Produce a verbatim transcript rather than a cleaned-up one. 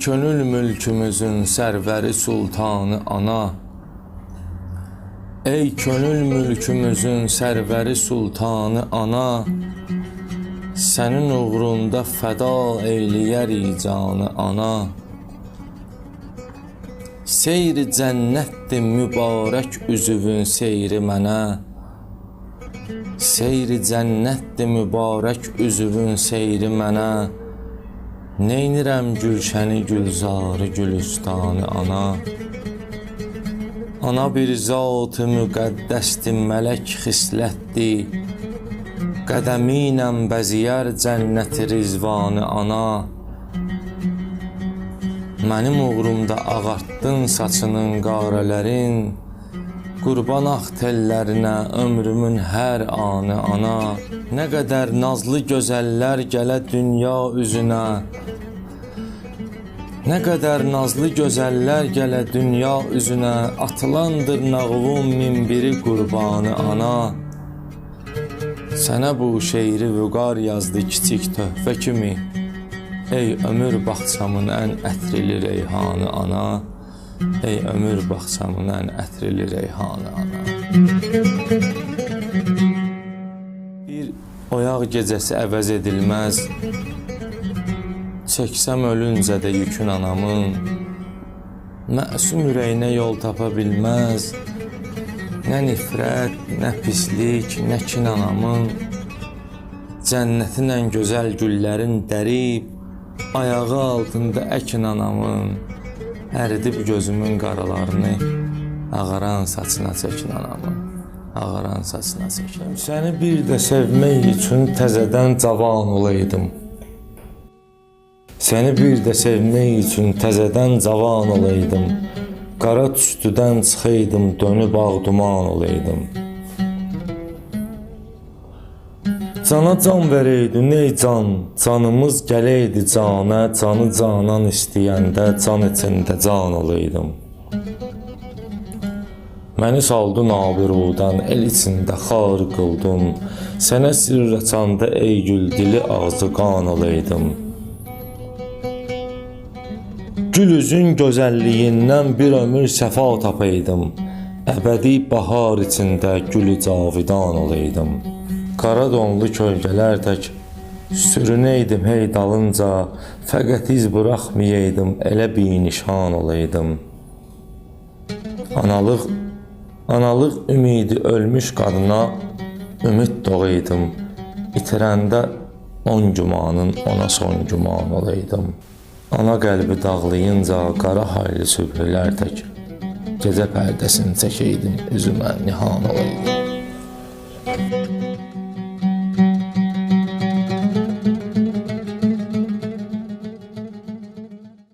könül mülkümüzün sərvəri sultanı ana, ey könül mülkümüzün sərvəri sultanı ana, sənin uğrunda fəda eyləyərik canı ana. Seyri cənnətdir mübarək üzüvün seyri mənə, seyri cənnətdir mübarək üzüvün seyri mənə. Neynirəm gülşəni gülzarı gülüstanı ana. Ana bir zat-ı müqəddəsdir, mələk xislətdir, qədəminə bəziyər cənnəti rizvanı ana. Mənim uğrumda ağartdın saçının qarələrin, qurban ax tellərinə ömrümün hər anı ana. Nə qədər nazlı gözəllər gələ dünya üzünə, nə qədər nazlı gözəllər gələ dünya üzünə, atılandır nağvun min biri qurbanı ana. Sənə bu şeiri vüqar yazdı kiçik töhfə kimi, ey ömür bağçamın ən ətrili reyhanı ana, ey ömür bağçamın ən ətrili reyhanı ana. Bir oyaq gecəsi əvəz edilməz, çəksəm ölüncə də yükün anamın, məsum ürəyinə yol tapa bilməz, nə nifrət, nə pislik, nə kin anamın. Cənnətin ən gözəl güllərin dərib, ayağı altında əkin anamın, əridib gözümün qaralarını, ağaran saçına çəkin anamın, ağaran saçına çəkin. Səni bir də sevmək üçün təzədən cavan olaydım, səni bir də sevmək üçün təzədən cavan olaydım, qara tüstüdən çıxaydım, dönüb ağ duman olaydım. Cana can verəydi, ney can, canımız gələydi canə, canı canan istəyəndə can içində can olaydım. Məni saldın abirudan, el içində xar qıldın, sənə sirr açanda ey gül dili ağzı qan olaydım. Gül üzün gözəlliyindən bir ömür səfa tapaydım, əbədi bahar içində gülü cavidan olaydım. Qara donlu kölgələr tək sürünəydim hey dalınca, fəqət iz buraxmayaydım, elə binişan olaydım. Analıq, analıq ümidi ölmüş qadına ümid doğaydım, itirəndə on gümanın ona son güman olaydım. Ana qəlbi dağlayınca qara haylı sübhələr tək gecə pərdəsini çəkəydim, üzümə nihan olaydım.